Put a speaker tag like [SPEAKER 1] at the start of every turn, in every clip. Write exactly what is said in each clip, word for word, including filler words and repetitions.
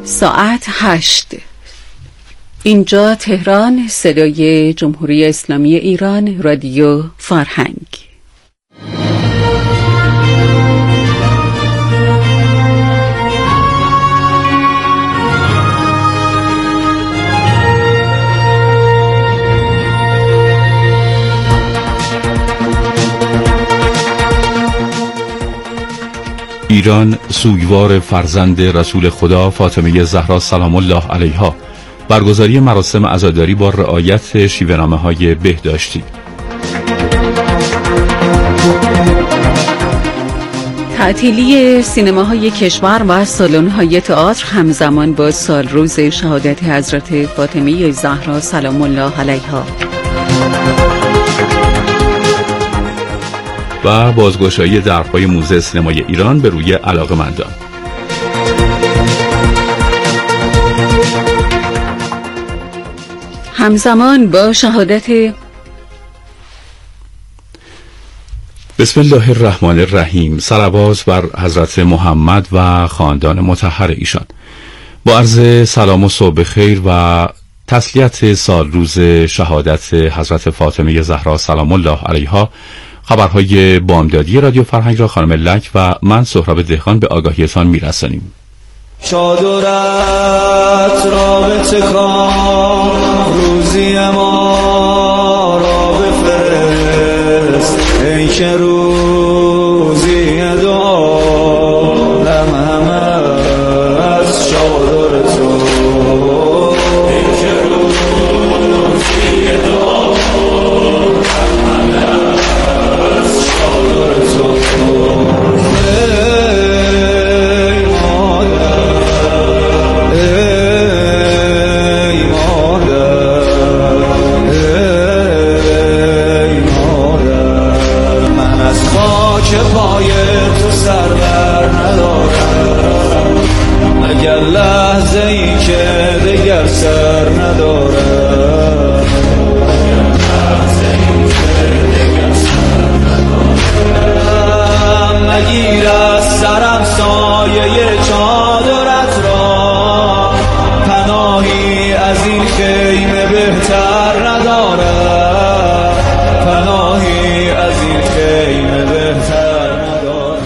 [SPEAKER 1] ساعت هشت. اینجا تهران، صدای جمهوری اسلامی ایران، رادیو فرهنگ.
[SPEAKER 2] ایران سوگوار فرزند رسول خدا فاطمه زهرا سلام الله علیها. برگزاری مراسم عزاداری با رعایت شیوه‌نامه‌های بهداشتی.
[SPEAKER 1] تعطیلی سینماهای کشور و سالن‌های تئاتر همزمان با سالروز شهادت حضرت فاطمه زهرا سلام الله علیها
[SPEAKER 2] و بازگشایی درهای موزه سینمای ایران به روی علاقه‌مندان.
[SPEAKER 1] همزمان با شهادت
[SPEAKER 2] بسم الله الرحمن الرحیم. صلوات بر حضرت محمد و خاندان مطهر ایشان. با عرض سلام و صبح خیر و تسلیت سال روز شهادت حضرت فاطمه زهرا سلام الله علیها، خبرهای بامدادی رادیو فرهنگ را خانم لک و من سهراب دهقان به آگاهیتان میرسانیم.
[SPEAKER 3] شادرت رابطه کن، روزی ما را بفرست، ای که روزی دو لم همه از شادر تو، ای که روزی دو لم همه از شادر تو. لحظه ای که دیگر سر نداره، مگیر از سرم سایه چادرت را، پناهی از این خیمه بهتر نداره، پناهی از این خیمه بهتر نداره.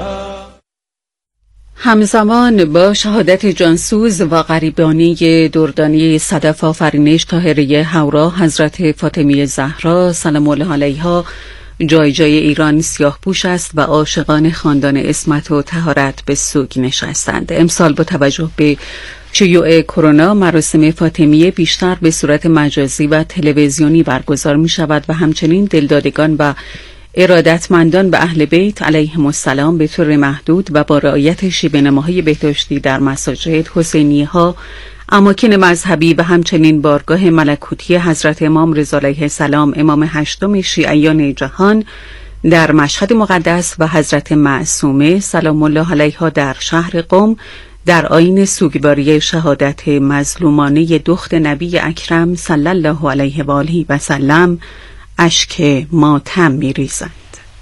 [SPEAKER 1] همزمان با شهادت جانسوز و غریبانی دردانی صدف آفرینش طاهره حورا حضرت فاطمه زهرا سلام الله علیها، جای جای ایران سیاه پوش است و عاشقان خاندان عصمت و طهارت به سوگ نشستند. امسال با توجه به شیوع کرونا، مراسم فاطمیه بیشتر به صورت مجازی و تلویزیونی برگزار می شود و همچنین دلدادگان و ارادتمندان به اهل بیت علیهم السلام به طور محدود و با رعایت شیوه‌نماهای بهداشتی در مساجد، حسینیه ها، اماکن مذهبی و همچنین بارگاه ملکوتی حضرت امام رضا علیه السلام، امام هشتم شیعیان جهان در مشهد مقدس و حضرت معصومه سلام الله علیها در شهر قم در آیین سوگواری شهادت مظلومانه دخت نبی اکرم صلی الله علیه و آله و سلم اشک ماتم می‌ریزند.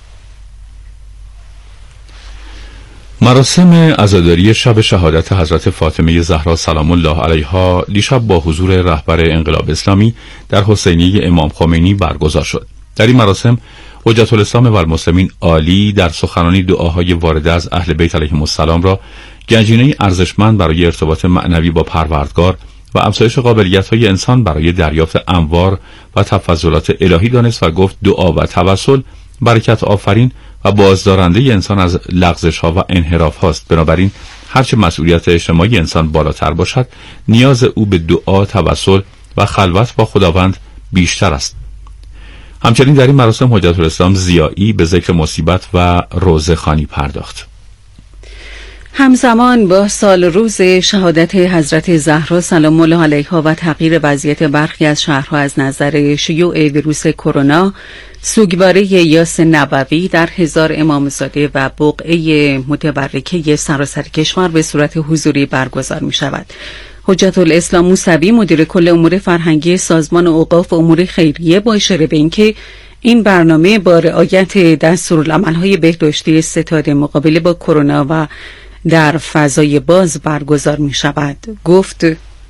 [SPEAKER 2] مراسم عزاداری شب شهادت حضرت فاطمه زهرا سلام الله علیها دیشب با حضور رهبر انقلاب اسلامی در حسینیه امام خمینی برگزار شد. در این مراسم حجت الاسلام و المسلمین عالی در سخنرانی دعاهای وارده از اهل بیت علیهم السلام را گنجینه ارزشمند برای ارتباط معنوی با پروردگار و افزایش قابلیت‌های انسان برای دریافت انوار و تفضلات الهی دانست و گفت دعا و توسل برکت آفرین و بازدارنده انسان از لغزش‌ها و انحراف‌هاست. بنابراین هرچه مسئولیت اجتماعی انسان بالاتر باشد، نیاز او به دعا، توسل و خلوت با خداوند بیشتر است. همچنین در این مراسم حجت الاسلام ضیایی به ذکر مصیبت و روزه خوانی پرداخت.
[SPEAKER 1] همزمان با سال روز شهادت حضرت زهرا سلام الله علیها و تغییر وضعیت برخی از شهرها از نظر شیوع ویروس کرونا، سوگواری یاس نبوی در هزار امامزاده و بقعه متبرکه سراسر کشور به صورت حضوری برگزار می شود. حجت الاسلام موسوی مدیر کل امور فرهنگی سازمان اوقاف و امور خیریه با اشاره به اینکه این برنامه با رعایت دستورالعمل‌های بهداشتی ستاد مقابله با کرونا و در فضای باز برگزار می شود. گفت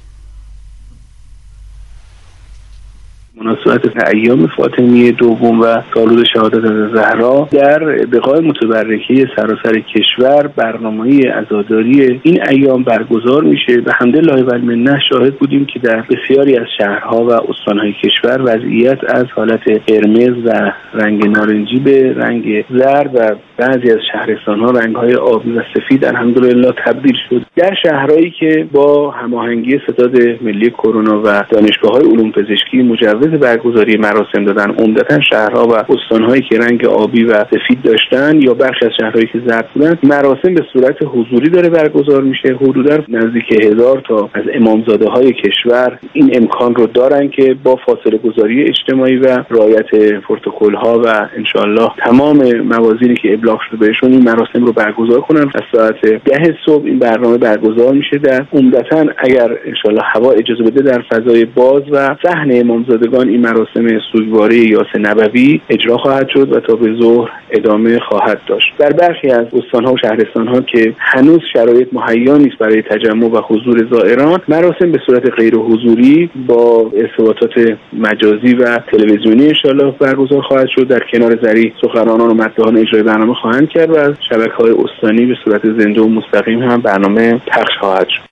[SPEAKER 4] مناسبت ایام فاطمیه دوم و سالروز شهادت زهرا در بقاع متبرکه سراسر کشور برنامه‌ای عزاداری این ایام برگزار میشه. به حمدالله و المنه شاهد بودیم که در بسیاری از شهرها و استانهای کشور وضعیت از حالت قرمز و رنگ نارنجی به رنگ زرد و بعضی از شهرستان‌ها رنگ‌های آبی و سفید الحمدلله تبدیل شد. در شهرهایی که با هماهنگی ستاد ملی کرونا و دانشگاه‌های علوم پزشکی مجوز برگزاری مراسم دادن، عمدتاً شهرها و استان‌هایی که رنگ آبی و سفید داشتن یا برخی از شهرهایی که زرد بودن، مراسم به صورت حضوری داره برگزار میشه. حدوداً نزدیک هزار تا از امامزاده‌های کشور این امکان رو دارن که با فاصله گذاری اجتماعی و رعایت پروتکل‌ها و انشالله تمام موازینی که ابلاغ شده بهشون این مراسم رو برگزار کنن. از ساعت ده صبح این برنامه برگزار میشه. در عمدتاً اگر انشالله هوا اجازه بده در فضای باز و صحن امامزادگان این مراسم سوگواری یاس نبوی اجرا خواهد شد و تا به ظهر ادامه خواهد داشت. در برخی از استان‌ها و شهرستان‌ها که هنوز شرایط مهیا نیست برای تجمع و حضور زائران، مراسم به صورت غیر حضوری با ارتباطات مجازی و تلویزیونی انشالله برگزار خواهد شد. در کنار ذریع سخنرانان و مداحان اجرای برنامه خواهند کرد و از شبکه‌های استانی به صورت زنده و مستقیم هم برنامه پخش خواهد شد.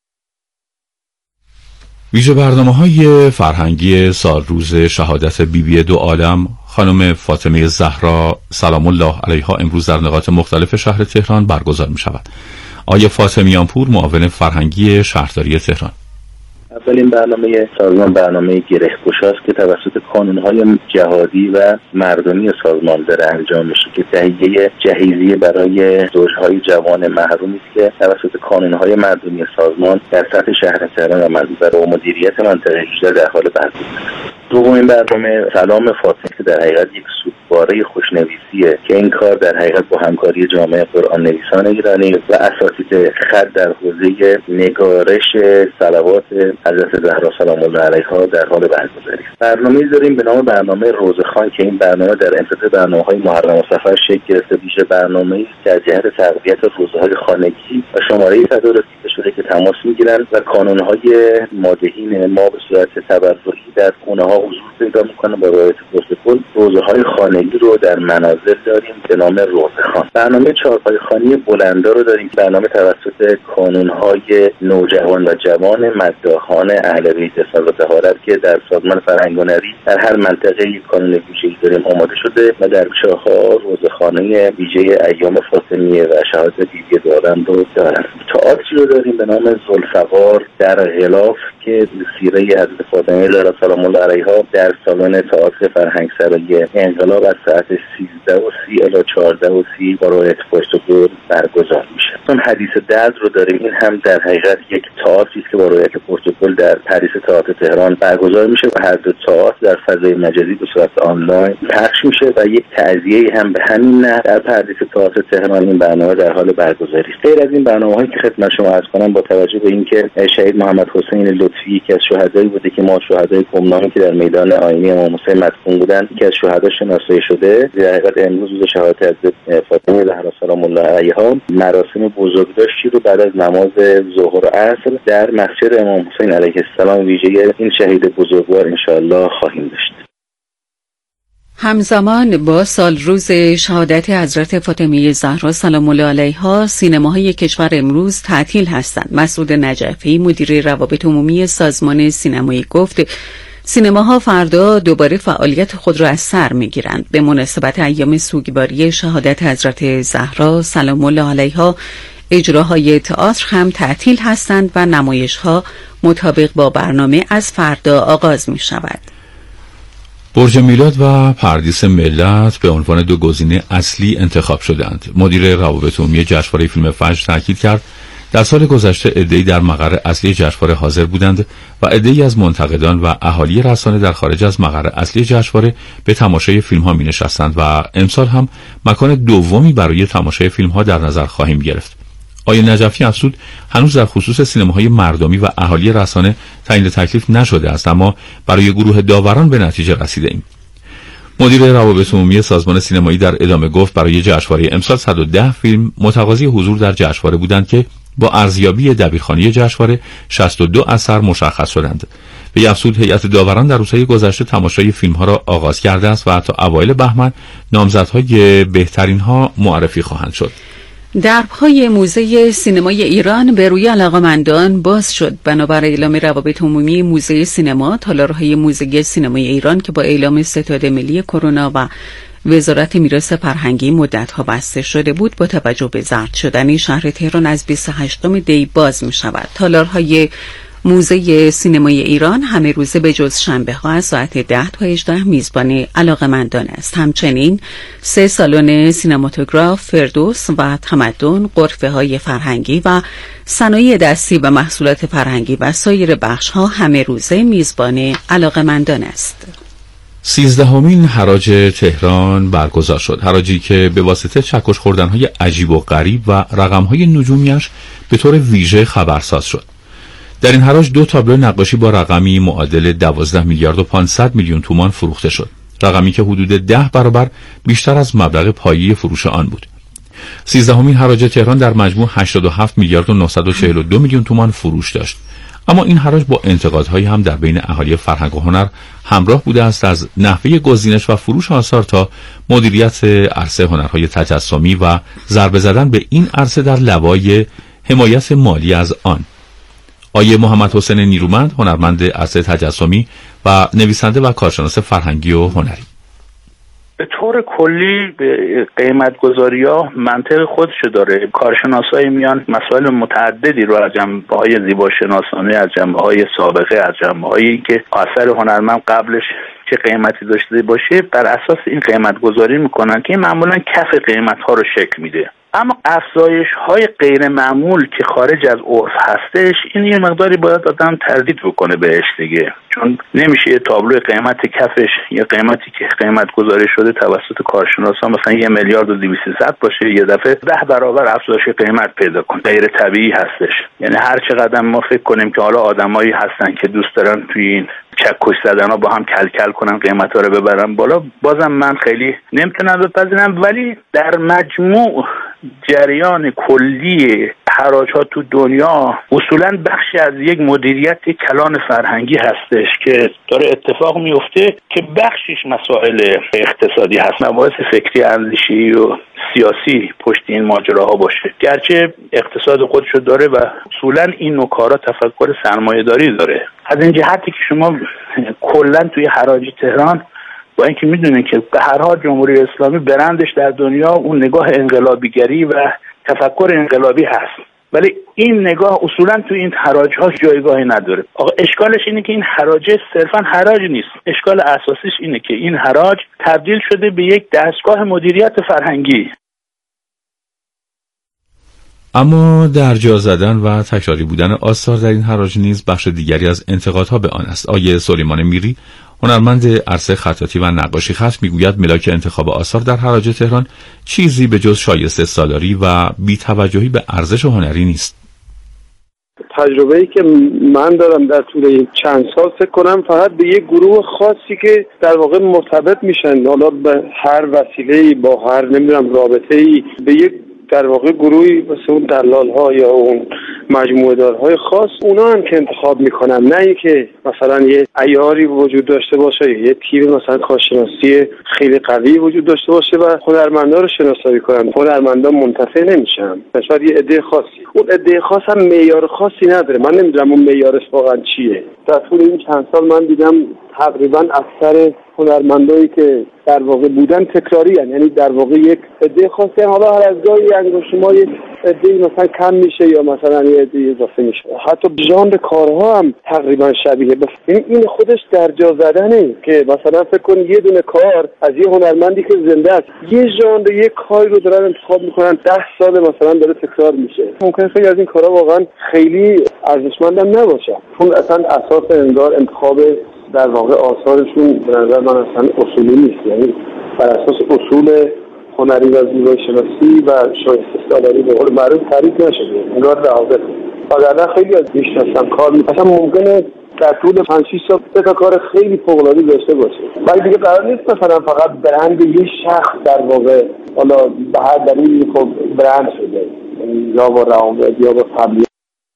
[SPEAKER 2] ویژه برنامه‌های فرهنگی سالروز شهادت بیبی دو عالم خانم فاطمه زهرا سلام الله علیها امروز در نقاط مختلف شهر تهران برگزار می شود. آیه فاطمیان پور، معاون فرهنگی شهرداری تهران:
[SPEAKER 5] اولین برنامه سازمان برنامه گره‌گشاست که توسط کانون‌های جهادی و مردمی سازمان داره انجام میشه که تهیه جهیزیه برای زوج‌های جوان محرومی است که توسط کانون‌های مردمی سازمان در سطح شهر تهران و منظور و مدیریت منطقه هجده در حال برگزاری است. دومین برنامه سلام فاطمه که در حقیقت یک سوگواری خوشنویسیه که این کار در حقیقت با همکاری جامعه قرآن نویسان ایرانی و اساتید خط در حوزه نگارش صلوات حضرت زهرا سلام الله علیها در حال برگزاری است. برنامه‌ای داریم به نام برنامه روزخوان که این برنامه در انتهای برنامه‌های محرم و صفر شکل گرفته. ویژه برنامه‌ای که از جهت تقویت روزهای خانگی و شماره تدارک شده که تماس میگیرن و کانون‌های مادهین ما به صورت تبرعی در خونه‌ها حضور پیدا میکنن. با رعایت پروتکل روزهای خانگی رو در منازل داریم به نام روزخوان. برنامه چهارپای خوانی بلندا رو داریم که برنامه توسط کانون‌های نوجوان و جوان مداحان اهل بیت و طهارت که در سازمان فرهنگ و هنری در هر منطقه یک کانون ویژه‌ای داریم آماده شده و در شاخه‌ها روزخوانی ویژه ایام فاطمیه و شهادت بیبی دو عالم رو دارن. تئاتری رو داریم به نام ذوالفقار در غلاف که سیره حضرت فاطمه زهرا سلام الله علیها در سالن تئاتر فرهنگسرای انقلاب از ساعت سیزده و سی الی چهارده و سی با رعایت پروتکل برگزار میشه. اون حدیث درد رو داریم. این هم در حقیقت یک تئاتری است که با رعایت پروتکل در پاریس تئاتر تهران برگزار میشه و هر دو تئاتر در فضای مجازی به صورت آنلاین پخش میشه و یک تعزیه هم به همین نه در پاریس تئاتر تهران این برنامه در حال برگزاری است. غیر از این برنامه‌هایی که خدمت شما عرض کنم، با توجه به اینکه شهید محمد حسین لطفی که از شهدایی بوده که ما شهدای گمنامی که در میدان آیینی امام حسین مدفون بودن که از شهدا شناسایی شده، در حقیقت امروز روز شهادت حضرت فاطمه زهرا سلام الله علیها مراسم بزرگداشتی رو بعد از نماز ظهر و عصر در مسجد امام حسین علیه السلام ویژه این شهید بزرگوار انشاءالله خواهیم داشت.
[SPEAKER 1] همزمان با سالروز شهادت حضرت فاطمه زهرا سلام الله علیها سینماهای کشور امروز تعطیل هستند. مسعود نجفی مدیر روابط عمومی سازمان سینمایی گفت سینماها فردا دوباره فعالیت خود را از سر می‌گیرند. به مناسبت ایام سوگواری شهادت حضرت زهرا سلام الله علیها اجراهای تئاتر هم تعطیل هستند و نمایش‌ها مطابق با برنامه از فردا آغاز می‌شود.
[SPEAKER 2] برج میلاد و پردیس ملت به عنوان دو گزینه اصلی انتخاب شدند. مدیر روابط عمومی جشنواره فیلم فجر تاکید کرد در سال گذشته عده‌ای در مقر اصلی جشنواره حاضر بودند و عده‌ای از منتقدان و اهالی رسانه در خارج از مقر اصلی جشنواره به تماشای فیلم‌ها می‌نشستند و امسال هم مکان دومی برای تماشای فیلم‌ها در نظر خواهیم گرفت. آیه نجفی افزود هنوز در خصوص سینماهای مردمی و اهالی رسانه تعیین تکلیف نشده است، اما برای گروه داوران به نتیجه رسیده ایم. مدیر روابط عمومی سازمان سینمایی در ادامه گفت برای جشنواره امسال صد و ده فیلم متقاضی حضور در جشنواره بودند که با ارزیابی دبیرخوانی جشنواره شصت و دو اثر مشخص شدند. به افزود هیئت داوران در روزهای گذشته تماشای فیلم‌ها را آغاز کرده است و تا اوایل بهمن نامزدهای بهترین‌ها معرفی خواهند شد.
[SPEAKER 1] درهای موزه سینمای ایران به روی علاقه‌مندان باز شد. بنابر اعلام روابط عمومی موزه سینما، تالارهای موزه سینمای ایران که با اعلام ستاد ملی کرونا و وزارت میراث فرهنگی مدت‌ها بسته شده بود، با توجه به زرد شدن شهر تهران از بیست و هشتم دی باز می‌شود. تالارهای موزه سینمای ایران همه روزه به جز شنبه ها از ساعت ده تا هجده میزبان علاقه‌مندان است. همچنین سه سالن سینماتوگراف، فردوس و تمدن، غرفه های فرهنگی و صنایع دستی و محصولات فرهنگی و سایر بخش ها همه روزه میزبان علاقه‌مندان است.
[SPEAKER 2] سیزدهمین حراج تهران برگزار شد. حراجی که به واسطه چکش خوردن‌های عجیب و غریب و رقم‌های نجومیش به طور ویژه خبرساز شد. در این حراج دو تابلو نقاشی با رقمی معادل دوازده میلیارد و پانصد میلیون تومان فروخته شد. رقمی که حدود ده برابر بیشتر از مبلغ پایه فروش آن بود. سیزدهمین حراج تهران در مجموع هشتاد و هفت میلیارد و نهصد و چهل و دو میلیون تومان فروش داشت. اما این حراج با انتقادهایی هم در بین اهالی فرهنگ و هنر همراه بوده است، از نحوه گزینش و فروش آثار تا مدیریت عرصه هنرهای تجسمی و ضربه زدن به این عرصه در لوای حمایت مالی از آن. آیه محمد حسین نیرومند، هنرمند عرصه تجسمی و نویسنده و کارشناس فرهنگی و هنری:
[SPEAKER 4] به طور کلی قیمت گذاری ها منطق خودشو داره. کارشناسای میان مسائل متعددی رو از جنبه‌های زیباشناسانه، از جنبه‌های سابقه، از جنبه‌هایی که اثر هنرمند قبلش چه قیمتی داشته باشه، بر اساس این قیمت گذاری میکنن که معمولا کف قیمت ها رو شکل میده. اما افزایش های غیر معمول که خارج از عرف هستش، این یه مقداری باید آدم تردید بکنه بهش دیگه، چون نمیشه یه تابلوی قیمت کفش یه قیمتی که قیمت گذاری شده توسط کارشناسان مثلا یه میلیارد و دویست صد باشه یه دفعه ده برابر افزایش قیمت پیدا کنه. غیر طبیعی هستش. یعنی هر چقدر ما فکر کنیم که حالا آدمایی هستن که دوست دارن توی این چکش زدن ها با هم کل کل کنن قیمت ها رو ببرن بالا، بازم من خیلی نمیتونم بپذیرم. ولی در مجموع جریان کلی حراج ها تو دنیا اصولا بخشی از یک مدیریت کلان فرهنگی هستش که داره اتفاق میفته که بخشش مسائل اقتصادی هست، مباحث فکری، اندیشی و سیاسی پشت این ماجراها باشه. گرچه اقتصاد خودشو داره و اصولا این نوع کارا تفکر سرمایه‌داری داره. از این جهتی که شما کلا توی حراج تهران با اینکه میدونین که به هر حال جمهوری اسلامی برندش در دنیا اون نگاه انقلابیگری و تفکر انقلابی هست، ولی این نگاه اصولا توی این حراج ها جایگاهی نداره. آقا اشکالش اینه که این حراج صرفا حراج نیست. اشکال اساسیش اینه که این حراج تبدیل شده به یک دستگاه مدیریت فرهنگی.
[SPEAKER 2] اما در جا زدن و تکراری بودن آثار در این حراج نیز بخش دیگری از انتقادها به آن است. آیه سلیمان میری، هنرمند عرصه خطاطی و نقاشی خط، میگوید ملاک انتخاب آثار در حراج تهران چیزی به جز شایسته سالاری و بی‌توجهی به ارزش هنری نیست.
[SPEAKER 6] تجربه‌ای که من دارم در طول این چند سال فکر کنم فقط به یک گروه خاصی که در واقع مرتبط میشن، حالا به هر وسیله‌ای، با هر نمیدونم رابطه‌ای، به یک در واقع گروهی مثل اون دلال‌ها یا اون مجموعه دارهای خاص، اونا هم که انتخاب میکنن، نه اینکه مثلا یه عیاری وجود داشته باشه، یه تیم مثلا کارشناسی خیلی قوی وجود داشته باشه و هنرمندا رو شناسایی کنن. هنرمندا منتفع نمیشن، شاید یه عده خاصی. اون عده خاص هم معیار خاصی نداره. من نمیدونم اون معیارش واقعا چیه. در طول این چند سال من دیدم تقریبا اکثر هنرمندایی که در واقع بودن تکراری هن. یعنی در واقع یک عده خاصی هم، حالا هر از گاهی انگشت‌های یک عده مثلا کم میشه یا مثلا یه عده اضافه میشه. حتی ژانر کارها هم تقریبا شبیه. این این خودش در جا زدنه که مثلا فکر کن یه دونه کار از یه هنرمندی که زنده است، یه ژانر یک کاری رو دارن انتخاب میکنن، ده سال مثلا داره تکرار میشه. ممکنه خیلی از این کارها واقعا خیلی ارزشمندم نباشه، چون اصلا اساس انگار انتخاب در واقع آثارشون به نظر من اصلا اصولی نیست. یعنی بر اساس اصول هنری و زیبایی شناسی و شایسته سالاری به قول معروف تعریف نشده، انگار رعایت. آدم خیلی از میشناسم کار می اصلا ممکنه در طول پنج شش سال تا کار خیلی فوق‌العاده داشته باشه. ولی دیگه قرار نیست مثلا فقط برند یه شخص در واقع حالا به هر دلیلی خب برند شده، یا با روابط یا با تبلیغ.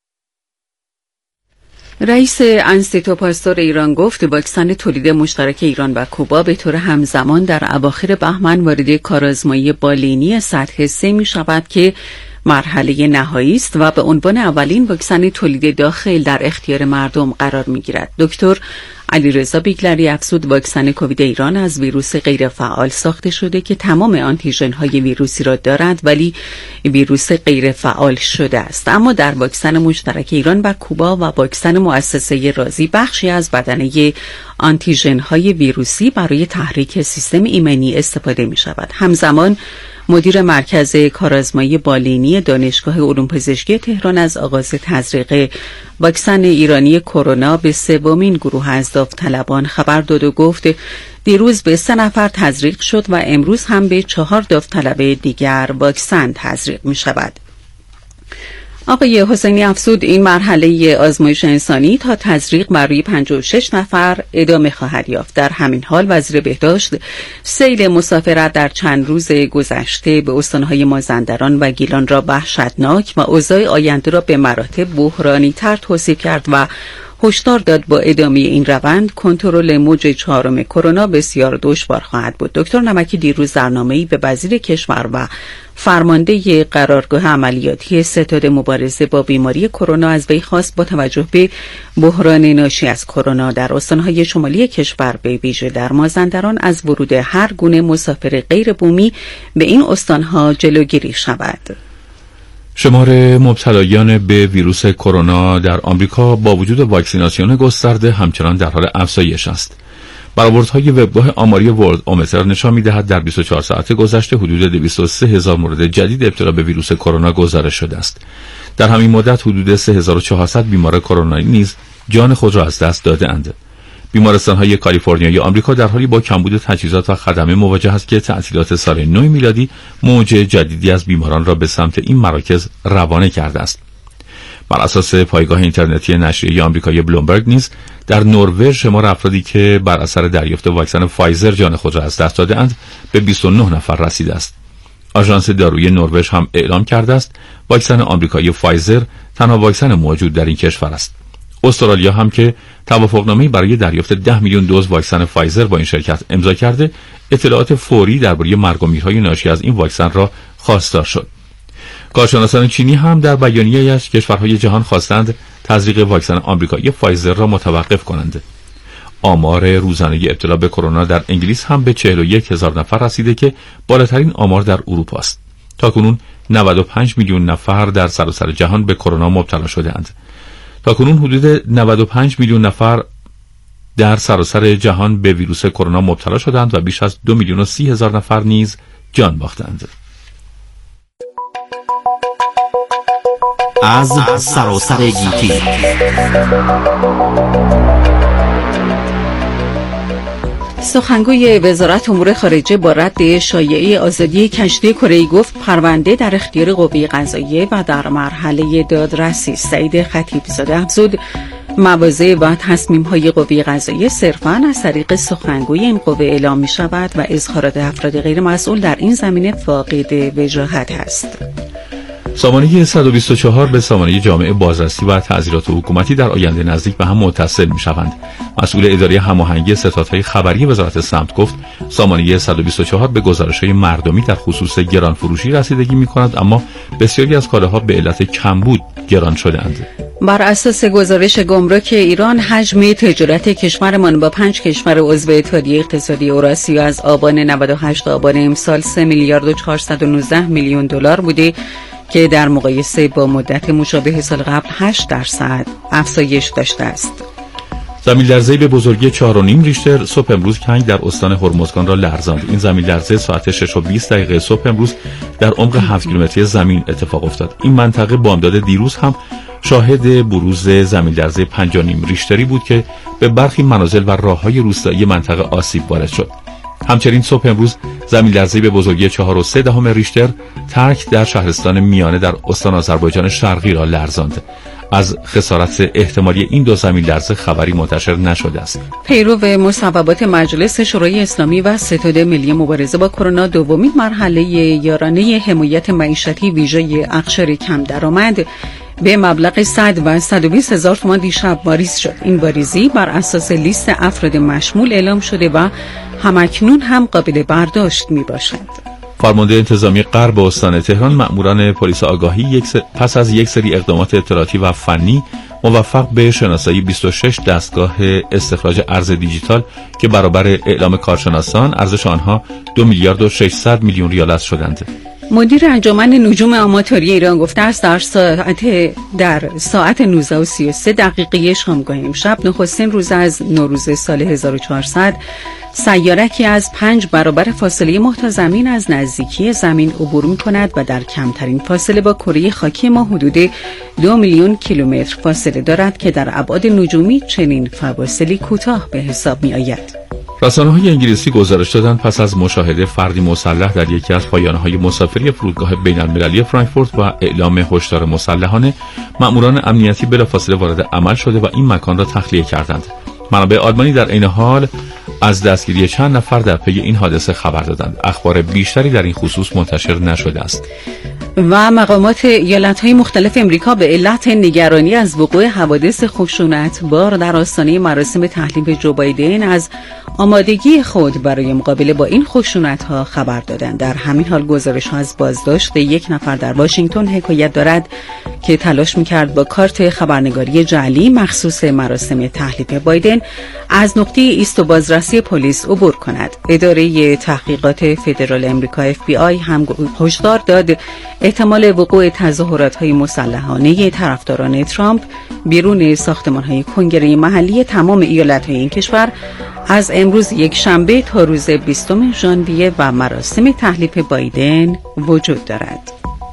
[SPEAKER 1] رئیس انستیتو پاستور ایران گفت واکسن تولید مشترک ایران و کوبا به طور همزمان در اواخر بهمن وارد کارآزمایی بالینی سطح سه می شود که مرحله نهایی است و به عنوان اولین واکسن تولید داخل در اختیار مردم قرار می گیرد. دکتر علیرضا بیگلری افزود واکسن کووید ایران از ویروس غیر فعال ساخته شده که تمام آنتیژن های ویروسی را دارد ولی ویروس غیر فعال شده است. اما در واکسن مشترک ایران و کوبا و واکسن مؤسسه رازی بخشی از بدنه آنتیژن های ویروسی برای تحریک سیستم ایمنی استفاده می شود. همزمان مدیر مرکز کارآزمایی بالینی دانشگاه علوم پزشکی تهران از آغاز تزریق واکسن ایرانی کرونا به سومین گروه از داوطلبان خبر داد و گفت دیروز به سه نفر تزریق شد و امروز هم به چهار داوطلب دیگر واکسن تزریق می شود. آقای حسینی افزود این مرحله آزمایش انسانی تا تزریق برای پنجاه و شش نفر ادامه خواهد یافت. در همین حال وزیر بهداشت سیل مسافرت در چند روز گذشته به استانهای مازندران و گیلان را وحشتناک و اوضاع آینده را به مراتب بحرانی تر توصیف کرد و هشدار داد با ادامه این روند کنترل موج چهارم کرونا بسیار دشوار خواهد بود. دکتر نمکی دیروز در نامه‌ای به وزیر کشور و فرمانده قرارگاه عملیاتی ستاد مبارزه با بیماری کرونا از وی خواست با توجه به بحران ناشی از کرونا در استان‌های شمالی کشور به ویژه در مازندران از ورود هر گونه مسافر غیر بومی به این استان‌ها جلوگیری شود.
[SPEAKER 2] شمار مبتلایان به ویروس کرونا در آمریکا با وجود واکسیناسیون گسترده همچنان در حال افزایش است. برآوردهای وبگاه آماری ورلد اومتر نشان می‌دهد در بیست و چهار ساعت گذشته حدود دویست و سه هزار مورد جدید ابتلا به ویروس کرونا گزارش شده است. در همین مدت حدود سه هزار و چهارصد بیمار کرونایی نیز جان خود را از دست داده‌اند. بیمارستان‌های کالیفرنیای آمریکا در حالی با کمبود تجهیزات و خدمه مواجه است که تعطیلات سال نو میلادی موج جدیدی از بیماران را به سمت این مراکز روانه کرده است. بر اساس پایگاه اینترنتی نشریه آمریکایی بلومبرگ نیز در نروژ شمار افرادی که بر اثر دریافت واکسن فایزر جان خود را از دست داده‌اند به بیست و نه نفر رسیده است. آژانس دارویی نروژ هم اعلام کرده است واکسن آمریکایی فایزر تنها واکسن موجود در این کشور است. استرالیا هم که توافقنامه‌ای برای دریافت ده میلیون دوز واکسن فایزر با این شرکت امضا کرده، اطلاعات فوری درباره مرگ و میرهای ناشی از این واکسن را خواستار شد. کارشناسان چینی هم در بیانیه‌ای از کشورهای جهان خواستند تزریق واکسن آمریکایی فایزر را متوقف کنند. آمار روزانه ابتلا به کرونا در انگلیس هم به چهل و یک هزار نفر رسیده که بالاترین آمار در اروپا است. تاکنون نود و پنج میلیون نفر در سراسر جهان به کرونا مبتلا شده‌اند. تاکنون حدود نود و پنج میلیون نفر در سراسر جهان به ویروس کرونا مبتلا شدند و بیش از دو میلیون و سی هزار نفر نیز جان باختند.
[SPEAKER 7] از سراسر گیتی
[SPEAKER 1] سخنگوی وزارت امور خارجه با رد شایعه آزادی کشتی کره‌ای گفت پرونده در اختیار قوه قضاییه و در مرحله دادرسی است. سعید خطیبزاده افزود مواضع و تصمیم‌های قوه قضاییه صرفاً از طریق سخنگوی این قوه اعلام می‌شود و اظهارات افراد غیر مسئول در این زمینه فاقد وجاهت است.
[SPEAKER 2] سامانه صد و بیست و چهار به سامانه جامع بازرسی و تعزیرات حکومتی در آینده نزدیک به هم متصل می‌شوند. مسئول اداره هماهنگی ستادهای خبری وزارت سمت گفت سامانه صد و بیست و چهار به گزارش‌های مردمی در خصوص گران فروشی رسیدگی می‌کند، اما بسیاری از کالاها به علت کمبود گران شده‌اند.
[SPEAKER 1] بر اساس گزارش گمرک ایران حجم تجارت کشورمان با پنج کشور عضو اتحادیه اقتصادی اوراسیا از آبان نود و هشت تا آبان امسال سه میلیارد و چهارصد و نوزده میلیون دلار بوده که در مقایسه با مدت مشابه سال قبل هشت درصد افزایش داشته است.
[SPEAKER 2] زمین‌لرزه‌ای به بزرگی چهار و نیم ریشتر صبح امروز کنگ در استان هرمزگان را لرزاند. این زمین‌لرزه ساعت شش و بیست دقیقه صبح امروز در عمق هفت کیلومتری زمین اتفاق افتاد. این منطقه بامداد دیروز هم شاهد بروز زمین‌لرزه پنج و نیم ریشتری بود که به برخی منازل و راه‌های روستایی منطقه آسیب وارد شد. همچنین صبح امروز زمین‌لرزه‌ای به بزرگی چهار و سه دهم ریشتر ترک در شهرستان میانه در استان آذربایجان شرقی را لرزاند. از خسارت احتمالی این دو زمین‌لرزه خبری منتشر نشده است.
[SPEAKER 1] پیرو مصوبات مجلس شورای اسلامی و ستاد ملی مبارزه با کرونا، دومین مرحله یارانه حمایت معیشتی ویژه اقشار کم درآمد به مبلغ صد و صد و بیست هزار تومان دیشب واریز شد. این واریزی بر اساس لیست افراد مشمول اعلام شده و همکنون هم قابل برداشت می باشد.
[SPEAKER 2] فرمانده انتظامی غرب استان تهران مأموران پلیس آگاهی یک س... پس از یک سری اقدامات اطلاعاتی و فنی موفق به شناسایی بیست و شش دستگاه استخراج ارز دیجیتال که برابر اعلام کارشناسان ارزش آنها دو میلیارد و ششصد میلیون ریال است شدند.
[SPEAKER 1] مدیر انجمن نجوم آماتوری ایران گفته است در ساعت در ساعت نوزده و سی و سه دقیقه شامگاه امشب، نخستین روز از نوروز سال هزار و چهارصد، سیارکی از پنج برابر فاصله ماه تا زمین از نزدیکی زمین عبور می‌کند و در کمترین فاصله با کره خاکی ما حدود دو میلیون کیلومتر فاصله دارد که در ابعاد نجومی چنین فواصلی کوتاه به حساب می‌آید.
[SPEAKER 2] رسانه‌های انگلیسی گزارش دادند پس از مشاهده فردی مسلح در یکی از پایانه‌های مسافری فرودگاه بین‌المللی فرانکفورت و اعلام هشدار مسلحانه، مأموران امنیتی بلافاصله وارد عمل شده و این مکان را تخلیه کردند. منابع آلمانی در این حال از دستگیری چند نفر در پی این حادثه خبر دادند. اخبار بیشتری در این خصوص منتشر نشده است.
[SPEAKER 1] و مقامات ایالت‌های مختلف امریکا به علت نگرانی از وقوع حوادث خشونت‌بار در آستانه مراسم تحلیف جو بایدن از آمادگی خود برای مقابله با این خشونت‌ها خبر دادند. در همین حال گزارش‌ها از بازداشت یک نفر در واشنگتن حکایت دارد که تلاش می‌کرد با کارت خبرنگاری جعلی مخصوص مراسم تحلیف بایدن از نقطه ایست و بازرسی پلیس عبور کند. اداره تحقیقات فدرال امریکا اف بی آی هم هشدار داد احتمال وقوع تظاهرات‌های مسلحانه طرفداران ترامپ بیرون ساختمان‌های کنگره محلی تمام ایالت‌های این کشور از امروز یک شنبه تا روز بیستم ژانویه و مراسم تحلیف بایدن وجود دارد.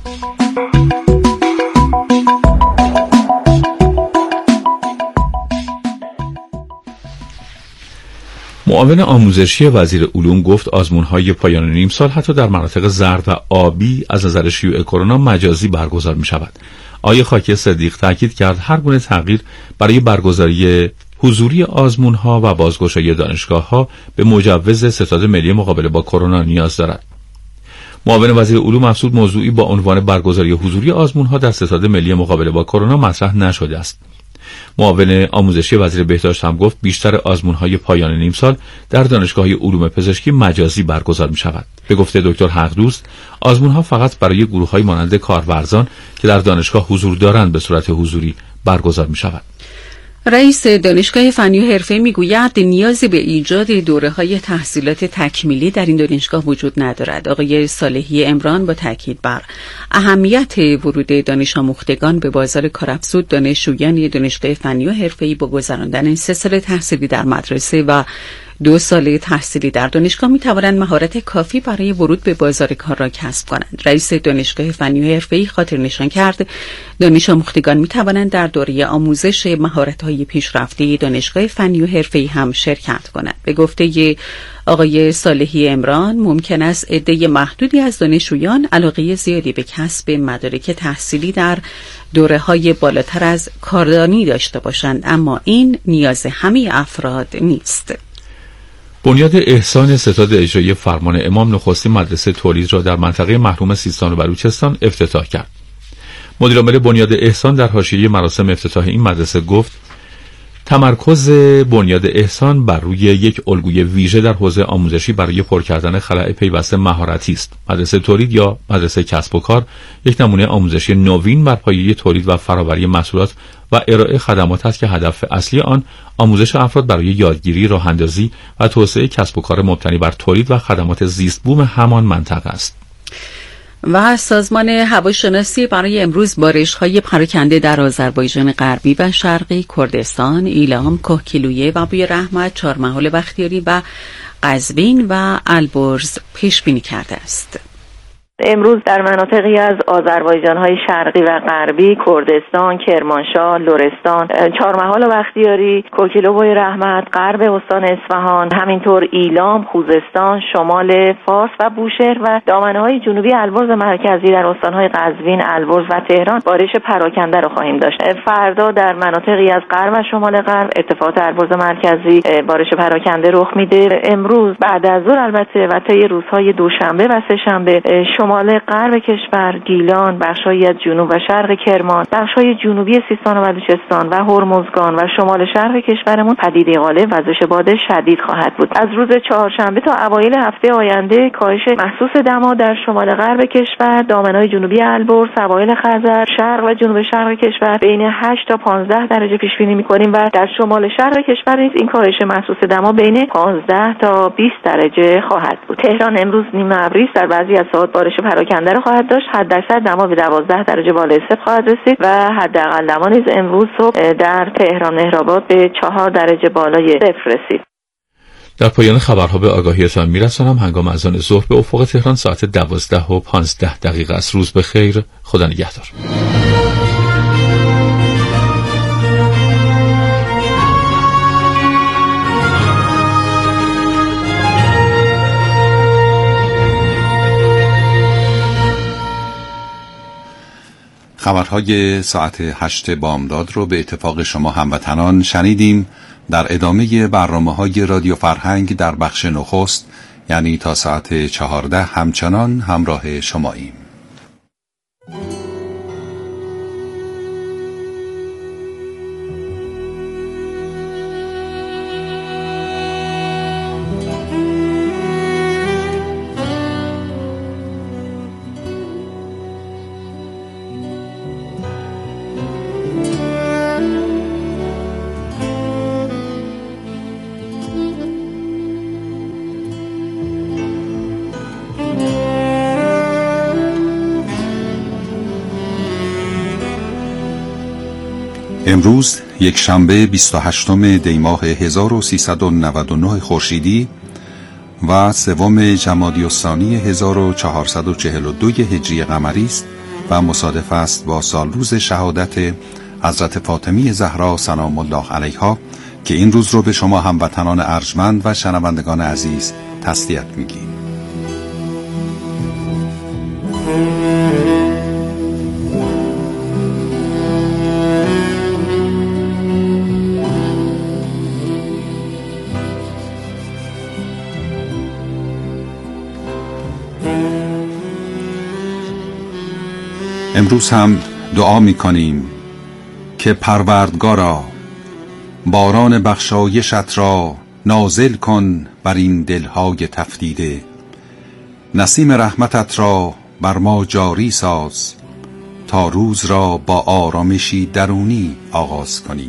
[SPEAKER 2] معاون آموزشی وزیر علوم گفت آزمون‌های پایان نیم سال حتی در مناطق زرد و آبی از نظر شیوع کرونا مجازی برگزار می‌شود. آقای خاکی صدیق تاکید کرد هر گونه تغییر برای برگزاری حضوری آزمون‌ها و بازگشایی دانشگاه‌ها به مجوز ستاد ملی مقابله با کرونا نیاز دارد. معاون وزیر علوم افزود موضوعی با عنوان برگزاری حضوری آزمون‌ها در ستاد ملی مقابله با کرونا مطرح نشده است. معاون آموزشی وزیر بهداشت هم گفت بیشتر آزمون‌های پایان نیم سال در دانشگاه‌های علوم پزشکی مجازی برگزار می‌شود. به گفته دکتر حقدوست، آزمون‌ها فقط برای گروه‌های مانند کارورزان که در دانشگاه حضور دارند به صورت حضوری برگزار می‌شود.
[SPEAKER 1] رئیس دانشگاه فنی و حرفه‌ای میگوید نیازی به ایجاد دوره‌های تحصیلات تکمیلی در این دانشگاه وجود ندارد. آقای صالحی عمران با تاکید بر اهمیت ورود دانش آموختگان به بازار کارافزود، دانشجویان دانشگاه فنی و حرفه‌ای با گذراندن سه سال تحصیلی در مدرسه و دو ساله تحصیلی در دانشگاه می توانند مهارت کافی برای ورود به بازار کار را کسب کنند. رئیس دانشگاه فنی و حرفه‌ای خاطر نشان کرد دانش آموختگان می توانند در دوره آموزش مهارت‌های پیشرفته دانشگاه فنی و حرفه‌ای هم شرکت کنند. به گفته آقای صالحی عمران ممکن است عده محدودی از دانشجویان علاقه زیادی به کسب مدارک تحصیلی در دوره‌های بالاتر از کاردانی داشته باشند، اما این نیاز همه افراد نیست.
[SPEAKER 2] بنیاد احسان ستاد اجرایی فرمان امام نخستین مدرسه تولید را در منطقه محروم سیستان و بلوچستان افتتاح کرد. مدیر عامل بنیاد احسان در حاشیه مراسم افتتاح این مدرسه گفت تمرکز بنیاد احسان بر روی یک الگوی ویژه در حوزه آموزشی برای پر کردن خلأ پیوسته مهارتی است. مدرسه تولید یا مدرسه کسب و کار یک نمونه آموزشی نوین بر پایه تولید و فراوری محصولات و ارائه خدمات است که هدف اصلی آن آموزش افراد برای یادگیری، راه‌اندازی و توسعه کسب و کار مبتنی بر تولید و خدمات زیست بوم همان منطقه است.
[SPEAKER 1] و سازمان هواشناسی برای امروز بارش‌های پراکنده در آذربایجان غربی و شرقی، کردستان، ایلام، کهگیلویه و بویراحمد، چهارمحال بختیاری و قزوین و البرز پیش بینی کرده است.
[SPEAKER 8] امروز در مناطقی از آذربایجان‌های شرقی و غربی، کردستان، کرمانشاه، لرستان، چهارمحال و بختیاری، کوکیلوبوی رحمت، غرب استان اصفهان، همینطور ایلام، خوزستان، شمال فارس و بوشهر و دامنه‌های جنوبی البرز مرکزی در استان‌های قزوین، البرز و تهران بارش پراکنده رو خواهیم داشت. فردا در مناطقی از غرب و شمال غرب اتفاقات البرز مرکزی بارش پراکنده رخ میده. امروز بعد از ظهر البته و طی روزهای دوشنبه و سه‌شنبه شمال غرب کشور، گیلان، بخش‌هایی از جنوب و شرق کرمان، بخش‌های جنوبی سیستان و بلوچستان و هرمزگان و شمال شرق کشورمون پدیده غالب وزش باد شدید خواهد بود. از روز چهارشنبه تا اوایل هفته آینده کاهش محسوس دما در شمال غرب کشور، دامنه‌های جنوبی البرز، سواحل خزر، شرق و جنوب شرق کشور بین هشت تا پانزده درجه پیش بینی می‌کنیم و در شمال شرق کشور نیز این کاهش محسوس دما بین پانزده تا بیست درجه خواهد بود. تهران امروز نیمه ابری در بعضی از ساعات بارش پراکنده رو خواهد داشت. حداکثر دما به دوازده درجه بالای صفر خواهد رسید و حداقل دما نیز امروز صبح در تهران مهرآباد به چهار درجه بالای صفر رسید.
[SPEAKER 2] در پایان خبرها به آگاهیتان میرسانم هنگام اذان ظهر به افق تهران ساعت دوازده و پانزده دقیقه است. روز بخیر، خدا نگهدار.
[SPEAKER 9] خبرهای ساعت هشت بامداد رو به اتفاق شما هموطنان شنیدیم. در ادامه برنامه‌های رادیو فرهنگ در بخش نخست، یعنی تا ساعت چهارده، همچنان همراه شماییم. امروز یک شنبه بیست و هشتم دی ماه هزار و سیصد و نود و نه خورشیدی و سوم جمادی الثانی هزار و چهارصد و چهل و دو هجری قمری است و مصادف است با سال روز شهادت حضرت فاطمی زهرا سلام الله علیها که این روز رو به شما هموطنان ارجمند و شنوندگان عزیز تسلیت میگیم. امروز هم دعا می کنیم که پروردگارا باران بخشایشت را نازل کن بر این دلهای تفدیده، نسیم رحمتت را بر ما جاری ساز تا روز را با آرامشی درونی آغاز کنیم.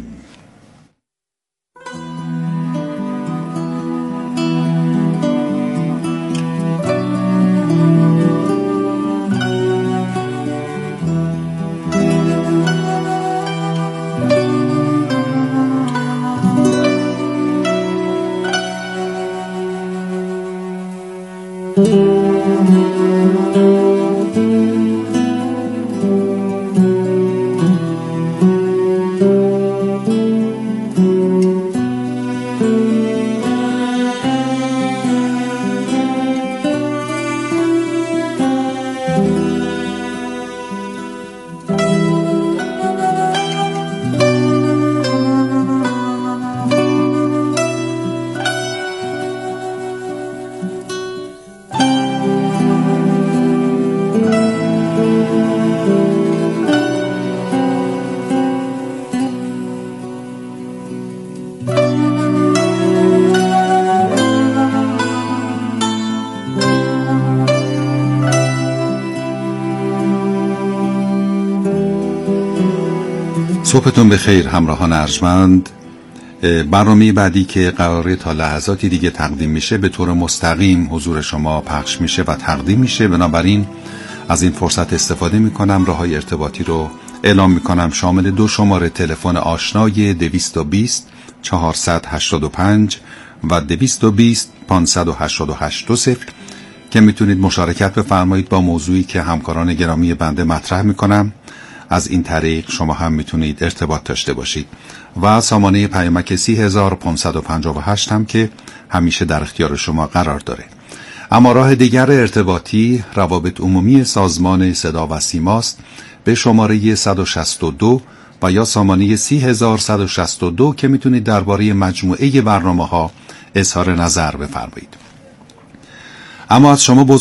[SPEAKER 9] صبحتون بخیر همراهان ارجمند. برنامه بعدی که قراره تا لحظاتی دیگه تقدیم میشه به طور مستقیم حضور شما پخش میشه و تقدیم میشه، بنابراین از این فرصت استفاده میکنم راههای ارتباطی رو اعلام میکنم، شامل دو شماره تلفن آشنای دویست و بیست چهارصد و هشتاد و پنج و دویست و بیست پانصد و هشتاد و هشت دو صفر که میتونید مشارکت بفرمایید با موضوعی که همکاران گرامی بنده مطرح میکنم. از این طریق شما هم میتونید ارتباط داشته باشید و سامانه پیامک سی هزار و پانصد و پنجاه و هشت هم که همیشه در اختیار شما قرار داره. اما راه دیگر ارتباطی روابط عمومی سازمان صدا و سیماست به شماره صد و شصت و دو و یا سامانه سی هزار و صد و شصت و دو که میتونید درباره مجموعه برنامه‌ها اظهار نظر بفرمایید. اما از شما